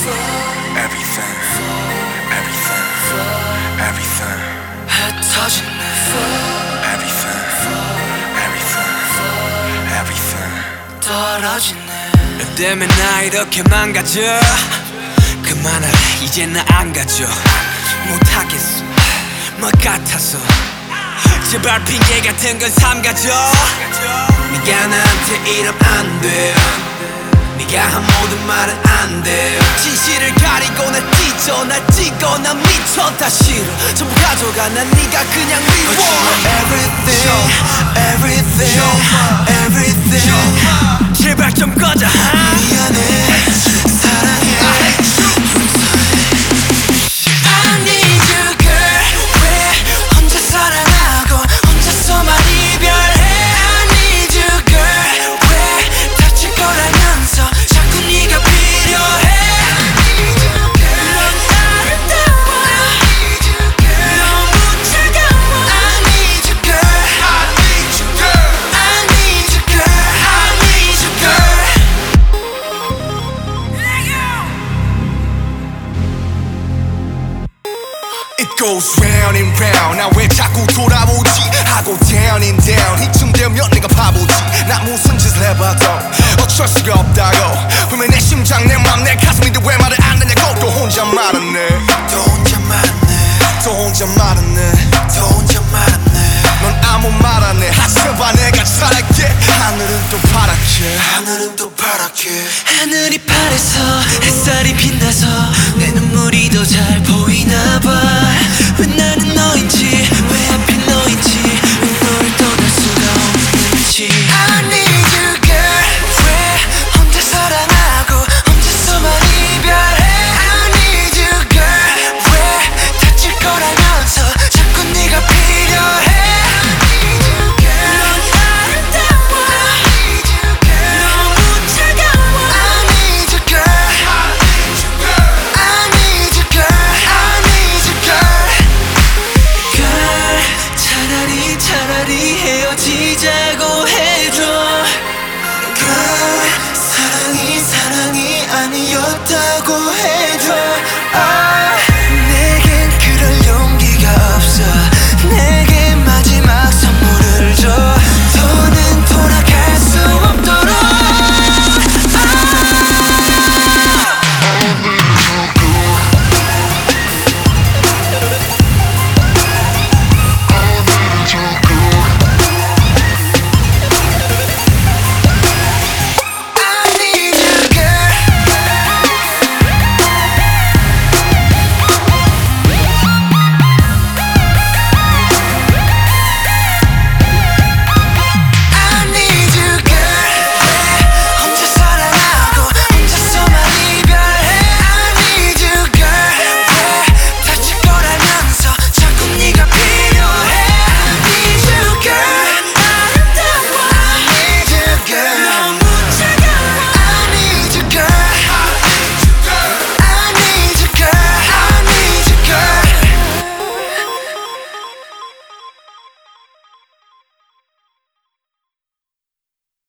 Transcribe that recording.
everything, everything, everything. 흩어지네 Everything, everything, everything. 떨어지네 너 때문에 나 이렇게 망가져 그만할래 이제 나 안 가져 못하겠어 뭐 같아서 제발 핑계 같은 건 삼가져 네가 나한테 이러면 안돼 네가 한 모든 말은 안돼 진실을 가리고 날 찢어 날 찍어 난 미쳐 다 싫어 전부 가져가 난 네가 그냥 미워 Everything, everything, everything 제발 좀 꺼져 미안해 사랑해 I need you girl 왜 혼자 사랑하고 혼자서만 이별해 I need you girl 왜 다칠 거라면서 자꾸 네가 필요해 I need you girl 넌 아름다워 I need you girl 너무 차가워 I need you girl I need you girl I need you girl I need you girl It goes round and round. 나 왜 자꾸 돌아오지 하고 down and down. 이쯤 되면 내가 바보지. 나 무슨 짓을 해봐도 어쩔 수가 없다고. 왜 내 심장 내 맘 내 가슴인데 왜 말을 안 하냐고. 또 혼자 말았네. 또 혼자 말았네 또 혼자 말았네. 또 혼자 말았네 넌 아무 말 안 해. 하지마 내가 잘할게. 하늘은 또 파랗게. 하늘은 또 파랗게 하늘이 파래서 햇살이 빛나서 내 눈물이 더 잘 보이나 봐왜 나는 너인지 왜 하필 너인지 왜 너를 떠날 수가 없는지 I need you girl 왜 혼자 사랑하고 혼자서만 이별해 I need you girl 왜 다칠 거라면서 자꾸 네가 필요해 I need you girl 넌 아름다워 I need you girl 너무 차가워 I need you girl I need you girl I need you girl girl 차라리 헤어지자고 해줘 girl 사랑이 아니었다고 해줘